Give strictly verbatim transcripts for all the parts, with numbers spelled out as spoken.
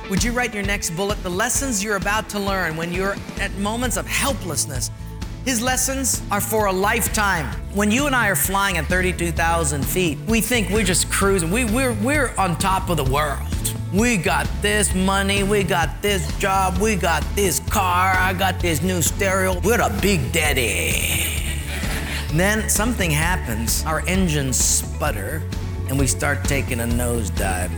Would you write your next bullet, the lessons you're about to learn when you're at moments of helplessness? His lessons are for a lifetime. When you and I are flying at thirty-two thousand feet, we think we're just cruising. We, we're, we're on top of the world. We got this money, we got this job, we got this car, I got this new stereo. We're a big daddy. And then something happens, our engines sputter, and we start taking a nosedive.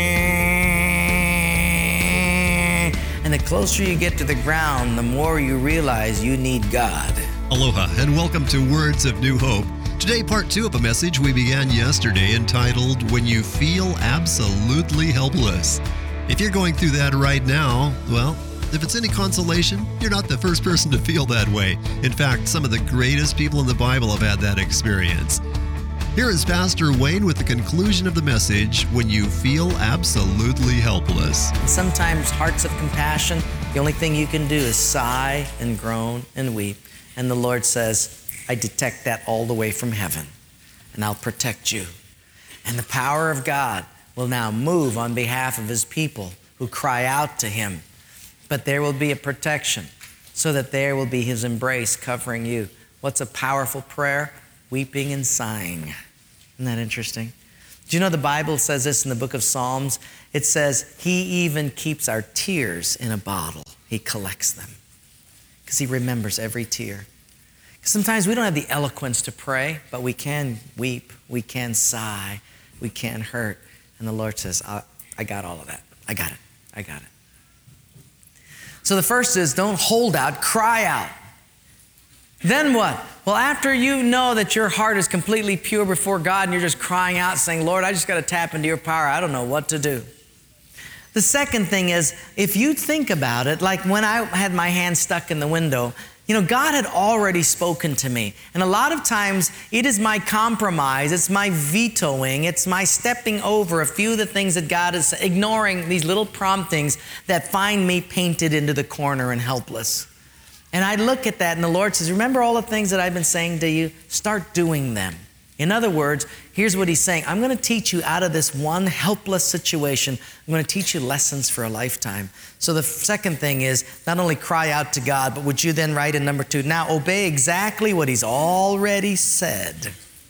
And the closer you get to the ground, the more you realize you need God. Aloha, and welcome to Words of New Hope. Today, part two of a message we began yesterday entitled, When You Feel Absolutely Helpless. If you're going through that right now, well, if it's any consolation, you're not the first person to feel that way. In fact, some of the greatest people in the Bible have had that experience. Here is Pastor Wayne with the conclusion of the message, When You Feel Absolutely Helpless. Sometimes hearts of compassion, the only thing you can do is sigh and groan and weep. And the Lord says, I detect that all the way from heaven, and I'll protect you. And the power of God will now move on behalf of His people who cry out to Him. But there will be a protection so that there will be His embrace covering you. What's a powerful prayer? Weeping and sighing. Isn't that interesting? Do you know the Bible says this in the book of Psalms? It says, He even keeps our tears in a bottle. He collects them because He remembers every tear. Sometimes we don't have the eloquence to pray, but we can weep, we can sigh, we can hurt. And the Lord says, I, I got all of that. I got it. I got it. So the first is don't hold out, cry out. Then what? Well, after you know that your heart is completely pure before God and you're just crying out saying, Lord, I just got to tap into your power. I don't know what to do. The second thing is, if you think about it, like when I had my hand stuck in the window, you know, God had already spoken to me. And a lot of times it is my compromise, it's my vetoing, it's my stepping over a few of the things that God is ignoring, these little promptings that find me painted into the corner and helpless. And I look at that and the Lord says, remember all the things that I've been saying to you? Start doing them. In other words, here's what He's saying. I'm going to teach you out of this one helpless situation. I'm going to teach you lessons for a lifetime. So the second thing is not only cry out to God, but would you then write in number two, now obey exactly what He's already said.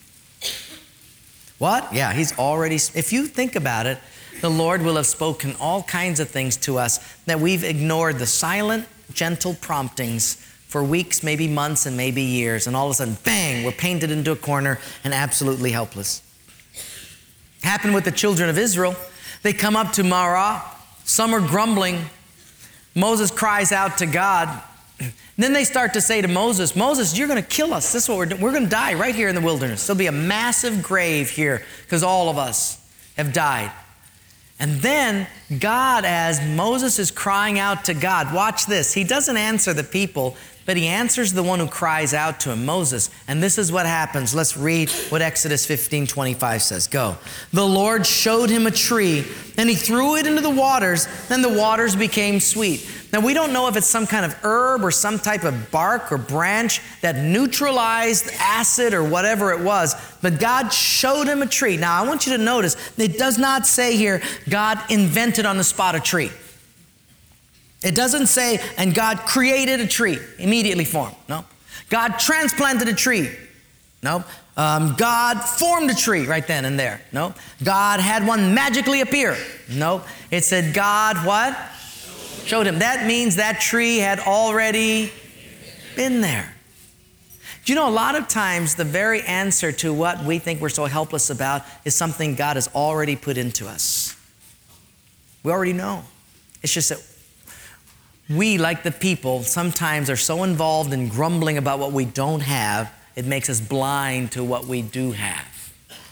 What? Yeah, He's already, if you think about it, the Lord will have spoken all kinds of things to us that we've ignored the silent, gentle promptings for weeks, maybe months, and maybe years. And all of a sudden, bang, we're painted into a corner and absolutely helpless. Happened with the children of Israel. They come up to Marah. Some are grumbling. Moses cries out to God. Then they start to say to Moses, Moses, you're going to kill us. This is what we're doing. We're going to die right here in the wilderness. There'll be a massive grave here because all of us have died. And then God, as Moses is crying out to God, watch this. He doesn't answer the people, but He answers the one who cries out to him, Moses. And this is what happens. Let's read what Exodus fifteen twenty-five says. Go. The Lord showed him a tree, and He threw it into the waters, and the waters became sweet. Now, we don't know if it's some kind of herb or some type of bark or branch that neutralized acid or whatever it was, but God showed him a tree. Now, I want you to notice, it does not say here, God invented on the spot a tree. It doesn't say, and God created a tree immediately for him. No. God transplanted a tree. No. Um, God formed a tree right then and there. No. God had one magically appear. No. It said God what? Showed him. That means that tree had already been there. Do you know, a lot of times the very answer to what we think we're so helpless about is something God has already put into us. We already know. It's just that we, like the people, sometimes are so involved in grumbling about what we don't have, it makes us blind to what we do have.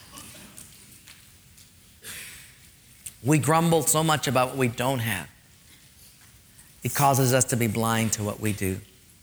We grumble so much about what we don't have. It causes us to be blind to what we do.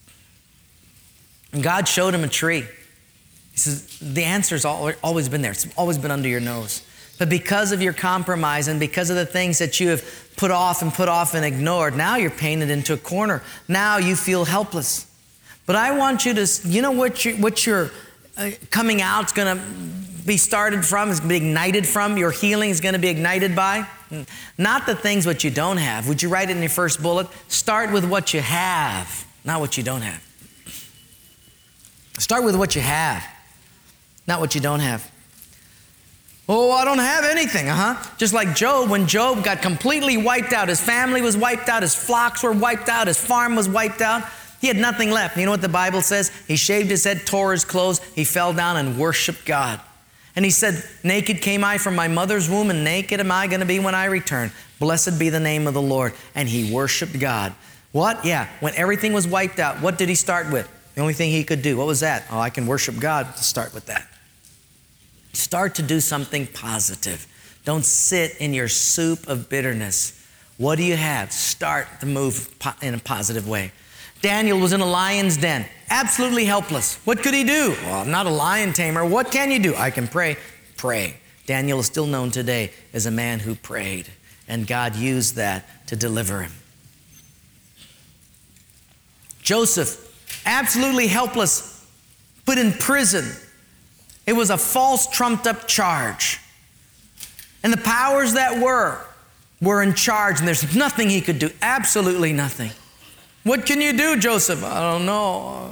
And God showed him a tree. He says, the answer's always been there. It's always been under your nose. But because of your compromise and because of the things that you have put off and put off and ignored, now you're painted into a corner. Now you feel helpless. But I want you to, you know what, you, what your uh, coming out is going to be started from, is going to be ignited from, your healing is going to be ignited by? Not the things what you don't have. Would you write it in your first bullet? Start with what you have, not what you don't have. Start with what you have, not what you don't have. Oh, I don't have anything, uh-huh. Just like Job, when Job got completely wiped out, his family was wiped out, his flocks were wiped out, his farm was wiped out. He had nothing left. You know what the Bible says? He shaved his head, tore his clothes, he fell down and worshiped God. And he said, naked came I from my mother's womb, and naked am I going to be when I return. Blessed be the name of the Lord. And he worshiped God. What? Yeah, when everything was wiped out, what did he start with? The only thing he could do. What was that? Oh, I can worship God. To start with that. Start to do something positive. Don't sit in your soup of bitterness. What do you have? Start to move in a positive way. Daniel was in a lion's den, absolutely helpless. What could he do? Well, I'm not a lion tamer. What can you do? I can pray. Pray. Daniel is still known today as a man who prayed, and God used that to deliver him. Joseph, absolutely helpless, put in prison. It was a false, trumped-up charge. And the powers that were, were in charge, and there's nothing he could do, absolutely nothing. What can you do, Joseph? I don't know.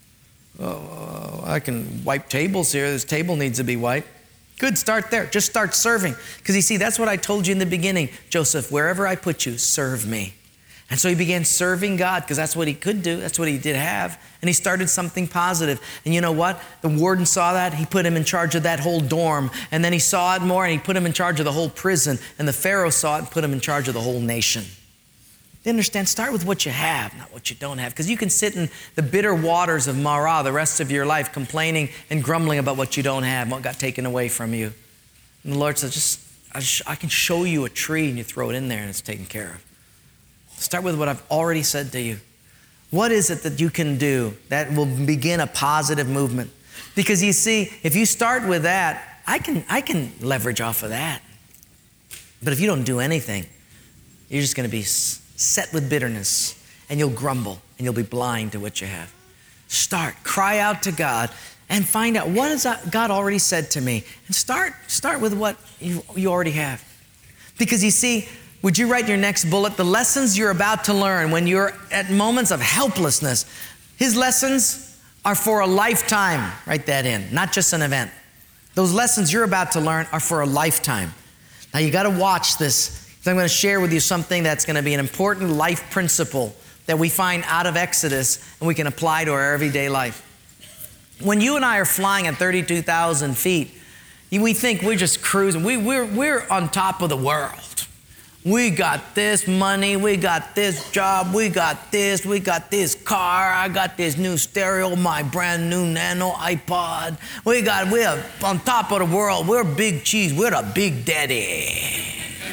Uh, I can wipe tables here. This table needs to be wiped. Good, start there. Just start serving. Because you see, that's what I told you in the beginning. Joseph, wherever I put you, serve me. And so he began serving God because that's what he could do. That's what he did have. And he started something positive. And you know what? The warden saw that. He put him in charge of that whole dorm. And then he saw it more and he put him in charge of the whole prison. And the Pharaoh saw it and put him in charge of the whole nation. You understand? Start with what you have, not what you don't have. Because you can sit in the bitter waters of Marah the rest of your life complaining and grumbling about what you don't have, what got taken away from you. And the Lord says, just I, sh- I can show you a tree and you throw it in there and it's taken care of. Start with what I've already said to you. What is it that you can do that will begin a positive movement? Because you see, if you start with that, I can, I can leverage off of that. But if you don't do anything, you're just going to be set with bitterness and you'll grumble and you'll be blind to what you have. Start, cry out to God and find out what has God already said to me. And start, start with what you, you already have. Because you see, would you write your next bullet? The lessons you're about to learn when you're at moments of helplessness. His lessons are for a lifetime. Write that in, not just an event. Those lessons you're about to learn are for a lifetime. Now you got to watch this. So I'm going to share with you something that's going to be an important life principle that we find out of Exodus and we can apply to our everyday life. When you and I are flying at thirty-two thousand feet, we think we're just cruising. We, we're, we're on top of the world. We got this money, we got this job, we got this, we got this car, I got this new stereo, my brand new Nano iPod. We got, we're on top of the world. We're big cheese. We're the big daddy.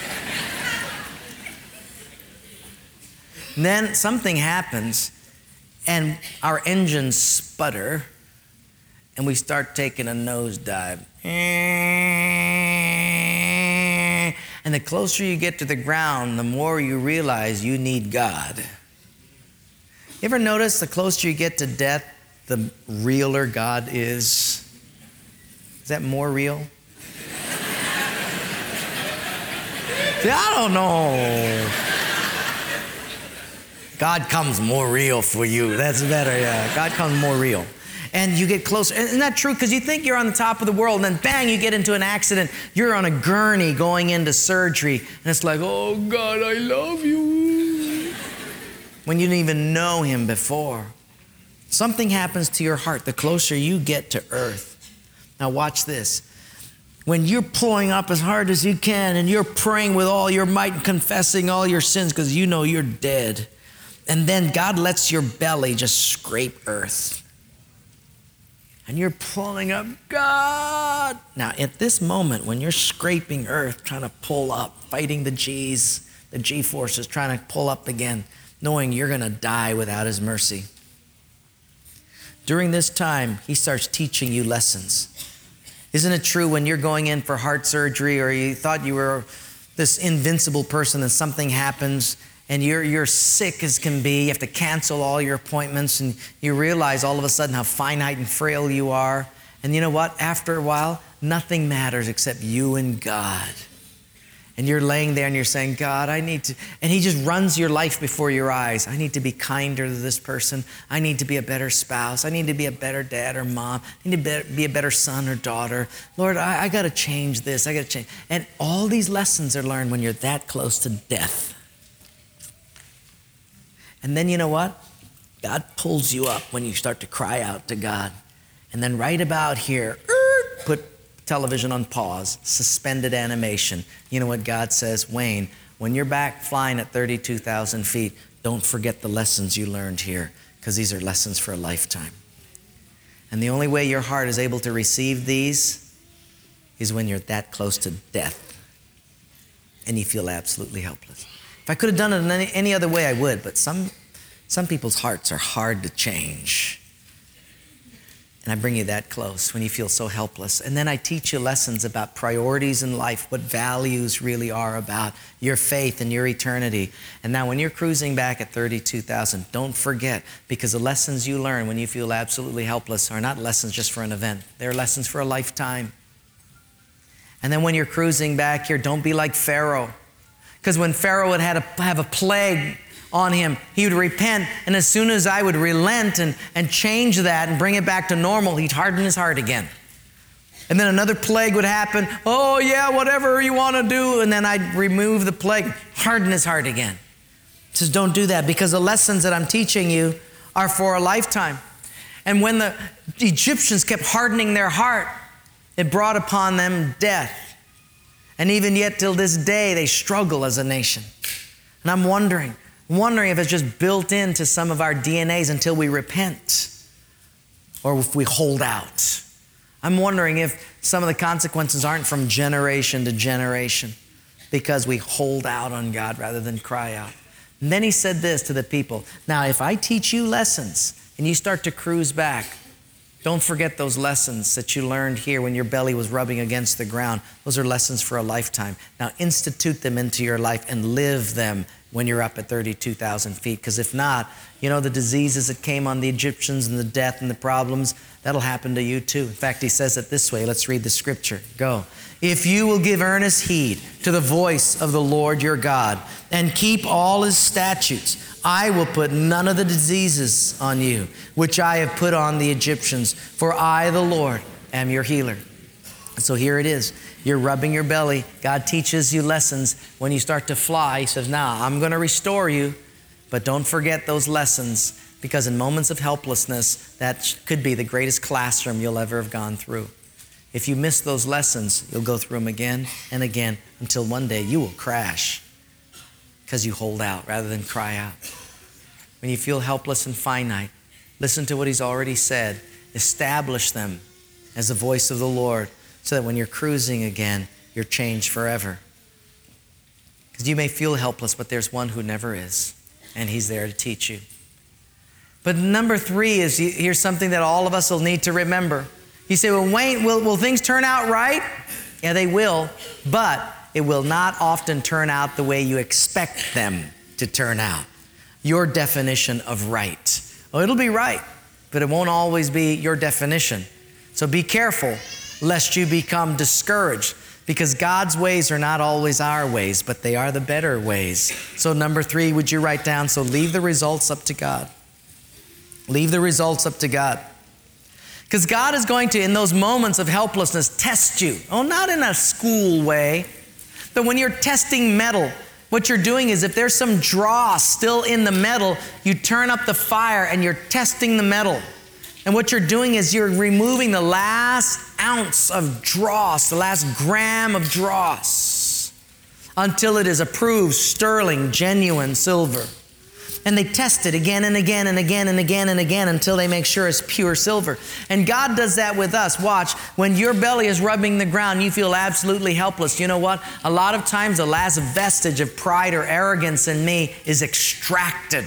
Then something happens and our engines sputter and we start taking a nosedive. And the closer you get to the ground, the more you realize you need God. You ever notice the closer you get to death, the realer God is? Is that more real? See, I don't know. God comes more real for you. That's better, yeah. God comes more real. And you get closer. Isn't that true? Because you think you're on the top of the world, and then bang, you get into an accident. You're on a gurney going into surgery. And it's like, oh, God, I love you. When you didn't even know him before. Something happens to your heart the closer you get to earth. Now watch this. When you're pulling up as hard as you can, and you're praying with all your might and confessing all your sins because you know you're dead. And then God lets your belly just scrape earth. And you're pulling up, God. Now, at this moment, when you're scraping earth, trying to pull up, fighting the G's, the G-forces, trying to pull up again, knowing you're going to die without his mercy. During this time, he starts teaching you lessons. Isn't it true when you're going in for heart surgery or you thought you were this invincible person and something happens and you're, you're sick as can be, you have to cancel all your appointments and you realize all of a sudden how finite and frail you are. And you know what? After a while, nothing matters except you and God. And you're laying there and you're saying, God, I need to, and he just runs your life before your eyes. I need to be kinder to this person. I need to be a better spouse. I need to be a better dad or mom. I need to be a better son or daughter. Lord, I, I got to change this. I got to change. And all these lessons are learned when you're that close to death. And then you know what? God pulls you up when you start to cry out to God. And then right about here, put television on pause, suspended animation. You know what God says? Wayne, when you're back flying at thirty-two thousand feet, don't forget the lessons you learned here, because these are lessons for a lifetime. And the only way your heart is able to receive these is when you're that close to death and you feel absolutely helpless. If I could have done it in any, any other way, I would, but some, some people's hearts are hard to change. And I bring you that close when you feel so helpless. And then I teach you lessons about priorities in life, what values really are about your faith and your eternity. And now when you're cruising back at thirty-two thousand, don't forget, because the lessons you learn when you feel absolutely helpless are not lessons just for an event. They're lessons for a lifetime. And then when you're cruising back here, don't be like Pharaoh. Because when Pharaoh would had a, have a plague on him, he would repent, and as soon as I would relent and, and change that and bring it back to normal, he'd harden his heart again. And then another plague would happen. Oh yeah, whatever you want to do. And then I'd remove the plague, harden his heart again. He says, don't do that, because the lessons that I'm teaching you are for a lifetime. And when the Egyptians kept hardening their heart, it brought upon them death. And even yet till this day, they struggle as a nation. And I'm wondering, wondering if it's just built into some of our D N As until we repent or if we hold out. I'm wondering if some of the consequences aren't from generation to generation because we hold out on God rather than cry out. And then he said this to the people, now if I teach you lessons and you start to cruise back, don't forget those lessons that you learned here when your belly was rubbing against the ground. Those are lessons for a lifetime. Now institute them into your life and live them when you're up at thirty-two thousand feet. Because if not, you know, the diseases that came on the Egyptians and the death and the problems, that'll happen to you too. In fact, he says it this way. Let's read the scripture. Go. If you will give earnest heed to the voice of the Lord your God and keep all his statutes, I will put none of the diseases on you, which I have put on the Egyptians, for I, the Lord, am your healer. So here it is. You're rubbing your belly. God teaches you lessons. When you start to fly, he says, now I'm going to restore you, but don't forget those lessons, because in moments of helplessness, that could be the greatest classroom you'll ever have gone through. If you miss those lessons, you'll go through them again and again until one day you will crash because you hold out rather than cry out. When you feel helpless and finite, listen to what he's already said. Establish them as the voice of the Lord, so that when you're cruising again, you're changed forever. Because you may feel helpless, but there's one who never is, and he's there to teach you. But number three is, here's something that all of us will need to remember. You say, well, Wayne, will, will things turn out right? Yeah, they will, but it will not often turn out the way you expect them to turn out. Your definition of right. Well, it'll be right, but it won't always be your definition. So be careful lest you become discouraged, because God's ways are not always our ways, but they are the better ways. So number three, would you write down, so leave the results up to God. Leave the results up to God. Because God is going to, in those moments of helplessness, test you. Oh, not in a school way, but when you're testing metal, what you're doing is if there's some dross still in the metal, you turn up the fire and you're testing the metal. And what you're doing is you're removing the last ounce of dross, the last gram of dross, until it is approved, sterling, genuine silver. And they test it again and again and again and again and again until they make sure it's pure silver. And God does that with us. Watch, when your belly is rubbing the ground, you feel absolutely helpless. You know what? A lot of times the last vestige of pride or arrogance in me is extracted.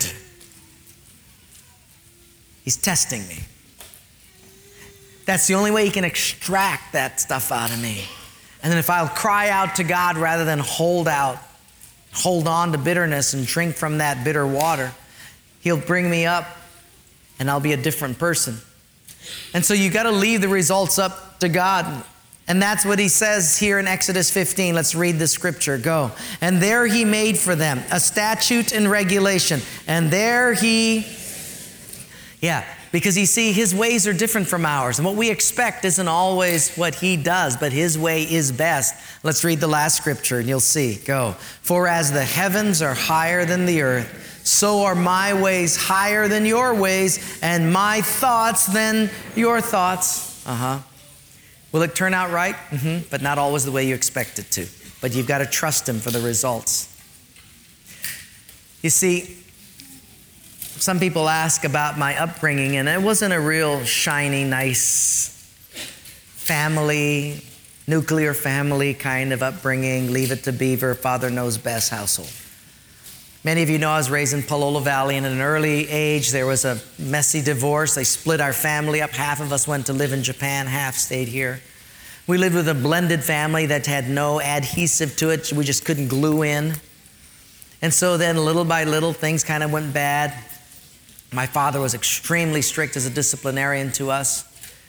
He's testing me. That's the only way he can extract that stuff out of me. And then if I'll cry out to God rather than hold out, hold on to bitterness and drink from that bitter water, he'll bring me up and I'll be a different person. And so you got to leave the results up to God. And that's what he says here in Exodus fifteen. Let's read the scripture. Go. And there he made for them a statute and regulation. And there he, yeah, because you see, his ways are different from ours. And what we expect isn't always what he does, but his way is best. Let's read the last scripture and you'll see. Go. For as the heavens are higher than the earth, so are my ways higher than your ways, and my thoughts than your thoughts. Uh-huh. Will it turn out right? Mm-hmm. But not always the way you expect it to. But you've got to trust him for the results. You see, some people ask about my upbringing, and it wasn't a real shiny, nice family, nuclear family kind of upbringing, leave it to Beaver, Father knows best household. Many of you know I was raised in Palolo Valley, and at an early age, there was a messy divorce. They split our family up. Half of us went to live in Japan, half stayed here. We lived with a blended family that had no adhesive to it. We just couldn't glue in. And so then little by little, things kind of went bad. My father was extremely strict as a disciplinarian to us.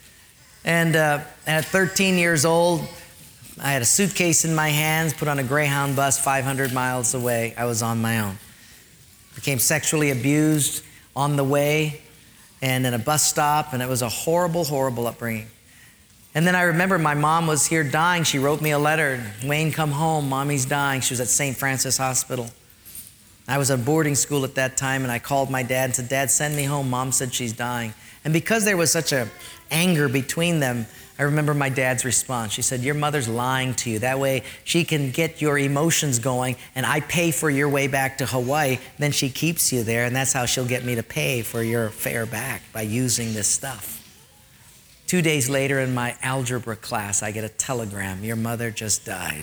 And uh, at thirteen years old, I had a suitcase in my hands, put on a Greyhound bus five hundred miles away. I was on my own. Became sexually abused on the way and in a bus stop, and it was a horrible, horrible upbringing. And then I remember my mom was here dying. She wrote me a letter. Wayne, come home. Mommy's dying. She was at Saint Francis Hospital. I was at boarding school at that time, and I called my dad and said, Dad, send me home. Mom said she's dying. And because there was such a anger between them, I remember my dad's response. She said, your mother's lying to you. That way she can get your emotions going, and I pay for your way back to Hawaii. Then she keeps you there, and that's how she'll get me to pay for your fare back, by using this stuff. Two days later in my algebra class, I get a telegram. Your mother just died.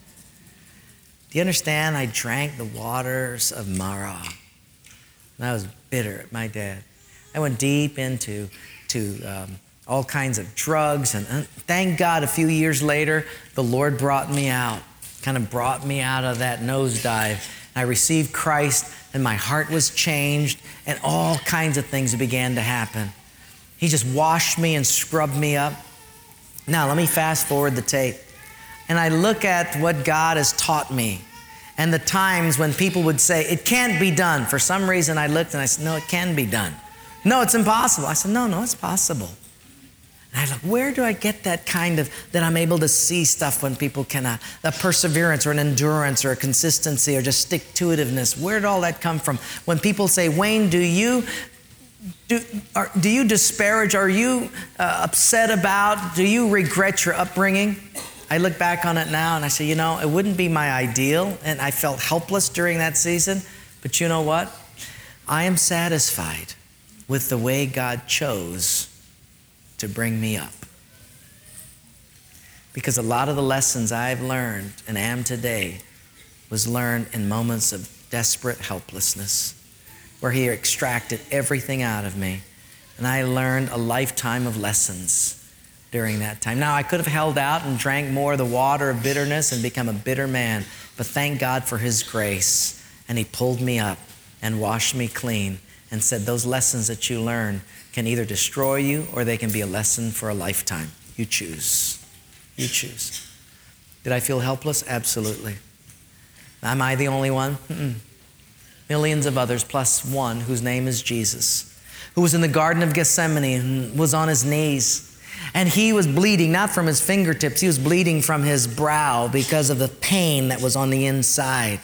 Do you understand? I drank the waters of Mara. And I was bitter at my dad. I went deep into to um, all kinds of drugs. And uh, thank God a few years later, the Lord brought me out, kind of brought me out of that nosedive. I received Christ, and my heart was changed, and all kinds of things began to happen. He just washed me and scrubbed me up. Now, let me fast forward the tape. And I look at what God has taught me and the times when people would say, it can't be done. For some reason, I looked and I said, no, it can be done. No, it's impossible. I said, no, no, it's possible. And I look, where do I get that kind of, that I'm able to see stuff when people cannot, a perseverance or an endurance or a consistency or just stick-to-itiveness? Where did all that come from? When people say, Wayne, do you... Do, are, do you disparage, are you uh, upset about, do you regret your upbringing? I look back on it now and I say, you know, it wouldn't be my ideal, and I felt helpless during that season, but you know what? I am satisfied with the way God chose to bring me up. Because a lot of the lessons I've learned and am today was learned in moments of desperate helplessness, where he extracted everything out of me. And I learned a lifetime of lessons during that time. Now, I could have held out and drank more of the water of bitterness and become a bitter man, but thank God for his grace. And he pulled me up and washed me clean and said, those lessons that you learn can either destroy you or they can be a lesson for a lifetime. You choose. You choose. Did I feel helpless? Absolutely. Am I the only one? Mm-mm. Millions of others, plus one whose name is Jesus, who was in the Garden of Gethsemane and was on his knees. And he was bleeding, not from his fingertips, he was bleeding from his brow because of the pain that was on the inside.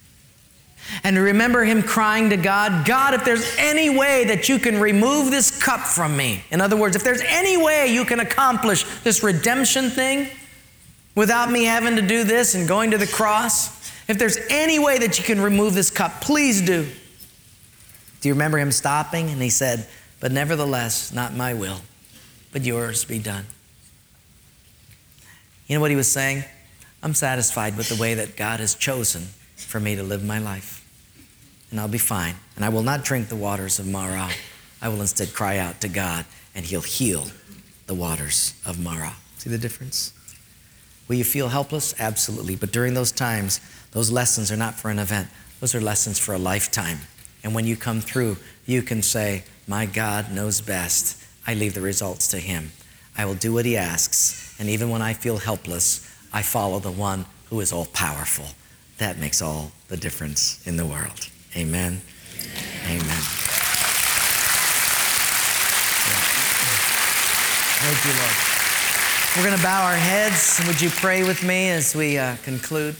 And remember him crying to God, God, if there's any way that you can remove this cup from me, in other words, if there's any way you can accomplish this redemption thing without me having to do this and going to the cross, if there's any way that you can remove this cup, please do. Do you remember him stopping? And he said, but nevertheless, not my will, but yours be done. You know what he was saying? I'm satisfied with the way that God has chosen for me to live my life. And I'll be fine. And I will not drink the waters of Mara. I will instead cry out to God, and he'll heal the waters of Mara. See the difference? Will you feel helpless? Absolutely. But during those times, those lessons are not for an event. Those are lessons for a lifetime. And when you come through, you can say, my God knows best. I leave the results to him. I will do what he asks, And even when I feel helpless, I follow the one who is all powerful. That makes all the difference in the world. Amen. Amen. Thank you, Lord. We're going to bow our heads. Would you pray with me as we uh, conclude?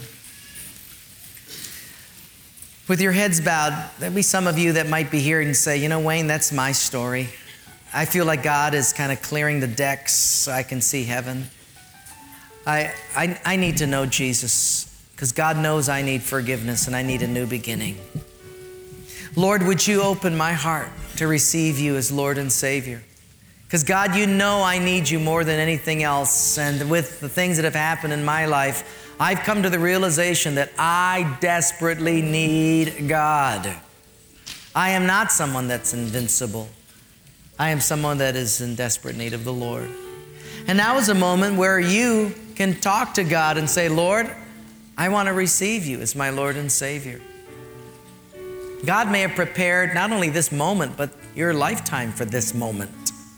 With your heads bowed, there'll be some of you that might be here and say, you know, Wayne, that's my story. I feel like God is kind of clearing the decks so I can see heaven. I, I, I need to know Jesus because God knows I need forgiveness and I need a new beginning. Lord, would you open my heart to receive you as Lord and Savior? Because God, you know I need you more than anything else. And with the things that have happened in my life, I've come to the realization that I desperately need God. I am not someone that's invincible. I am someone that is in desperate need of the Lord. And now is a moment where you can talk to God and say, Lord, I want to receive you as my Lord and Savior. God may have prepared not only this moment, but your lifetime for this moment,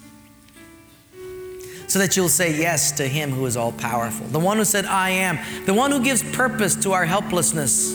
so that you'll say yes to him who is all powerful, the one who said, I am, the one who gives purpose to our helplessness.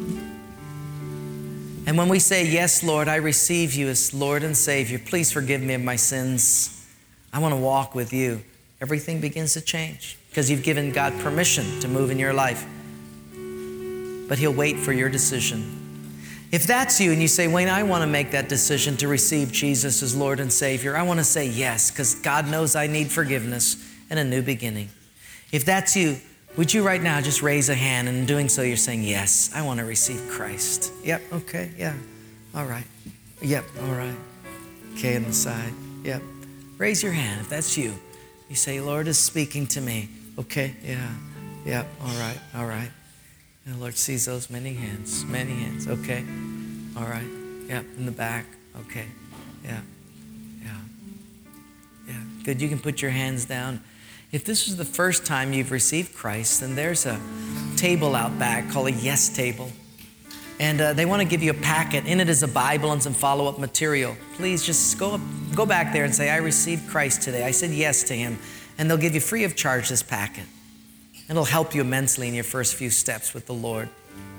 And when we say, yes, Lord, I receive you as Lord and Savior, please forgive me of my sins. I want to walk with you. Everything begins to change because you've given God permission to move in your life. But he'll wait for your decision. If that's you and you say, Wayne, I want to make that decision to receive Jesus as Lord and Savior, I want to say yes, because God knows I need forgiveness and a new beginning. If that's you, would you right now just raise a hand, and in doing so, you're saying, yes, I want to receive Christ. Yep, okay, yeah, all right. Yep, all right. Okay, on the side, yep. Raise your hand if that's you. You say, Lord is speaking to me. Okay, yeah, yep, all right, all right. And the Lord sees those many hands, many hands. Okay, all right. Yep, in the back. Okay, yeah, yeah, yeah. Good, you can put your hands down. If this is the first time you've received Christ, then there's a table out back called a Yes Table. And uh, they want to give you a packet. In it is a Bible and some follow-up material. Please just go up, go back there and say, I received Christ today. I said yes to him. And they'll give you free of charge this packet. It'll help you immensely in your first few steps with the Lord.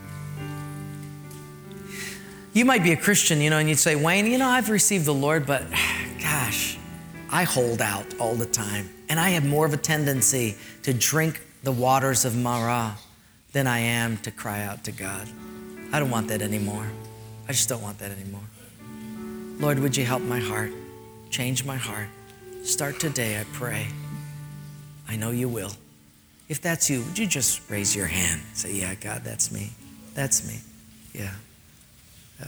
You might be a Christian, you know, and you'd say, Wayne, you know, I've received the Lord, but gosh, I hold out all the time. And I have more of a tendency to drink the waters of Marah than I am to cry out to God. I don't want that anymore. I just don't want that anymore. Lord, would you help my heart? Change my heart. Start today, I pray. I know you will. If that's you, would you just raise your hand? Say, yeah, God, that's me. That's me. Yeah. Yeah.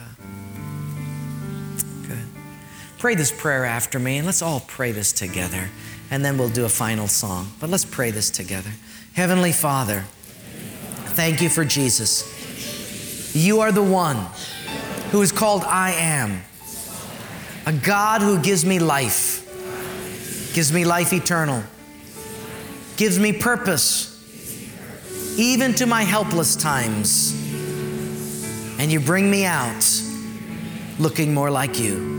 Good. Pray this prayer after me, and let's all pray this together, and then we'll do a final song. But let's pray this together. Heavenly Father, thank you for Jesus. You are the one who is called I Am, a God who gives me life, gives me life eternal, gives me purpose, even to my helpless times. And you bring me out looking more like you.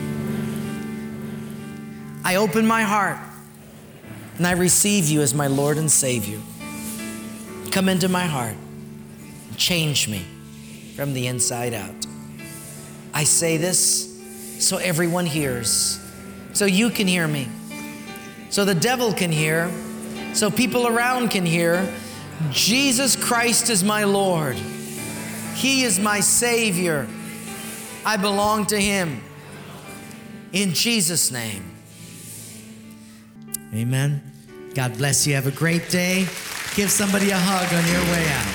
I open my heart and I receive you as my Lord and Savior. Come into my heart. Change me from the inside out. I say this so everyone hears, so you can hear me, so the devil can hear, so people around can hear. Jesus Christ is my Lord. He is my Savior. I belong to him. In Jesus' name. Amen. God bless you. Have a great day. Give somebody a hug on your way out.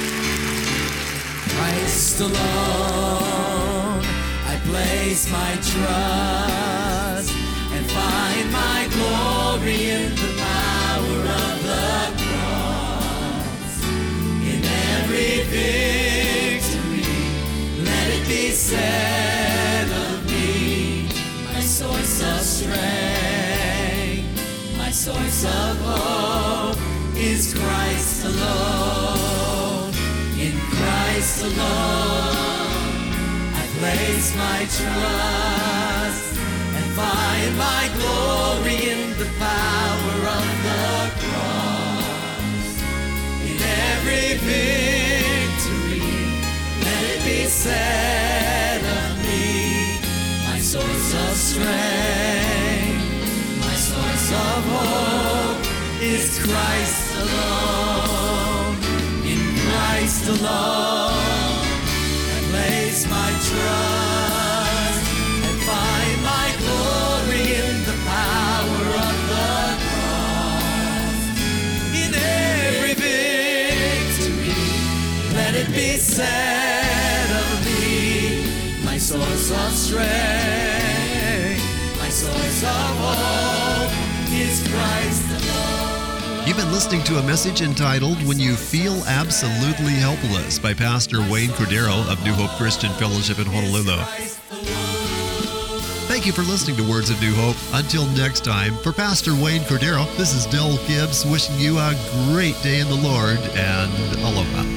Christ alone, I place my trust and find my glory in the power of the cross. In every victory, let it be said of me, my source of strength, my source of hope is Christ alone. In Christ alone, I place my trust and find my glory in the power of the cross. every victory, let it be said of me, my source of strength, my source of hope is Christ alone. In Christ alone, I place my trust and find my glory in the power of the cross. In every victory, let it be said of me, my source of strength, my source of hope is Christ alone. You've been listening to a message entitled When You Feel Absolutely Helpless by Pastor Wayne Cordero of New Hope Christian Fellowship in Honolulu. Thank you for listening to Words of New Hope. Until next time, for Pastor Wayne Cordero, this is Del Gibbs wishing you a great day in the Lord and aloha.